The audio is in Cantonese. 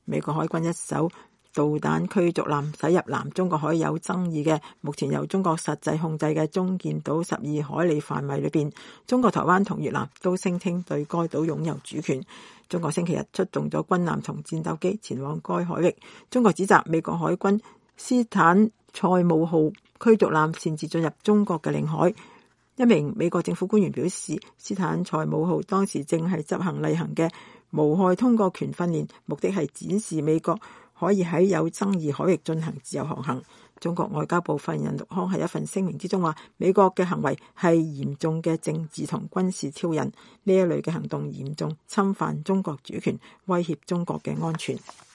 美國海軍一艘導彈驅逐艦駛入南中國海有爭議嘅目前由中國實際控制嘅中建島12海里範圍裏邊，中國台灣同越南都聲稱對該島擁有主權。中國星期日出動咗軍艦同戰鬥機前往該海域。中國指責美國海軍斯坦塞姆號驅逐艦擅自進入中國嘅領海。一名美國政府官員表示，斯坦塞姆號當時正係執行例行嘅無害通過權訓練，目的係展示美國可以喺有爭議海域進行自由航行。中國外交部發言人陸康喺一份聲明之中話，美國嘅行為係嚴重嘅政治同軍事挑釁，呢一類嘅行動嚴重侵犯中國主權，威脅中國嘅安全。